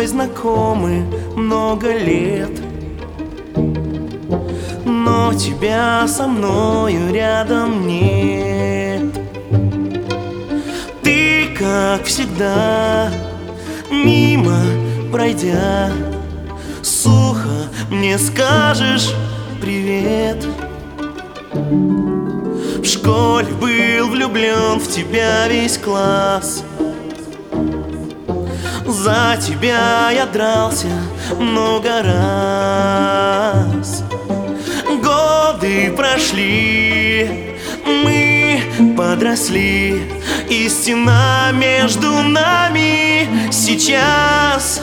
тобой знакомы много лет, но тебя со мною рядом нет. Ты, как всегда, мимо пройдя, сухо мне скажешь привет. В школе был влюблен в тебя весь класс, за тебя я дрался много раз. Годы прошли, мы подросли, и стена между нами сейчас.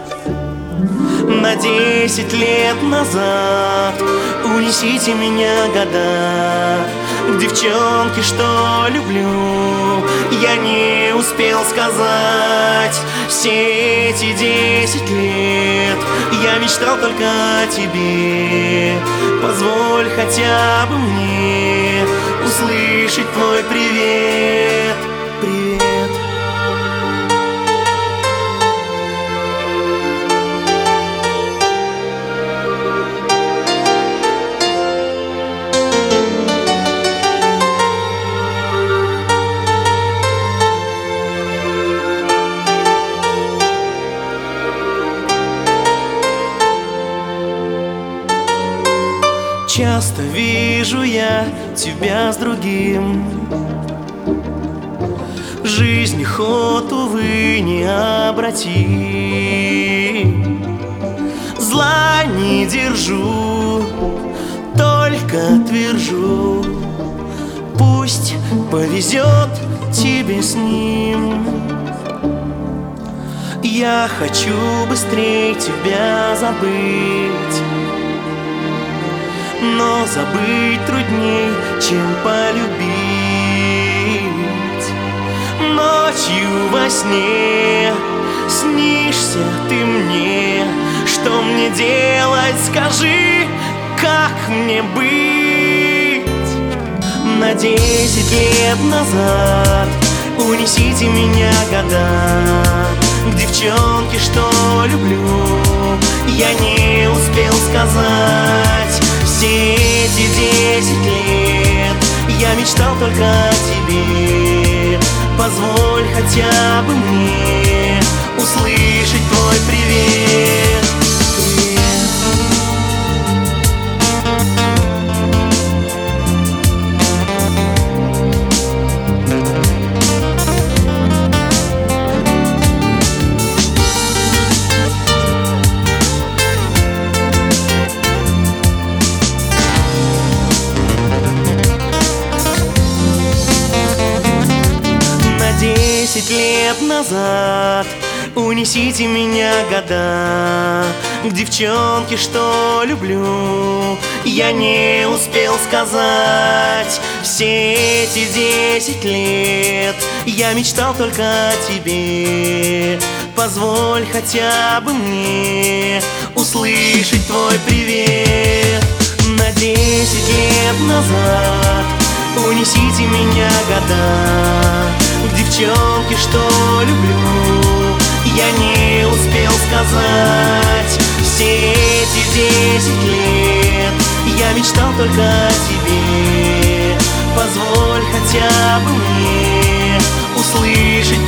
На 10 лет назад унесите меня года к девчонке, что люблю, я не успел сказать. Все эти 10 лет я мечтал только о тебе. Позволь хотя бы мне услышать твой привет. Привет. Часто вижу я тебя с другим, жизнь ход, увы, не обратим. Зла не держу, только твержу, пусть повезет тебе с ним. Я хочу быстрее тебя забыть, но забыть трудней, чем полюбить. Ночью во сне снишься ты мне. Что мне делать, скажи, как мне быть? На 10 лет назад унесите меня года к девчонке, что люблю, я не успел сказать. Все эти 10 лет я мечтал только о тебе. Позволь хотя бы мне услышать твой привет. На 10 лет назад унесите меня года к девчонке, что люблю, я не успел сказать. Все эти 10 лет я мечтал только о тебе. Позволь хотя бы мне услышать твой привет. На 10 лет назад унесите меня года к девчонке, что люблю, я не успел сказать. Все эти 10 лет я мечтал только о тебе. Позволь хотя бы мне услышать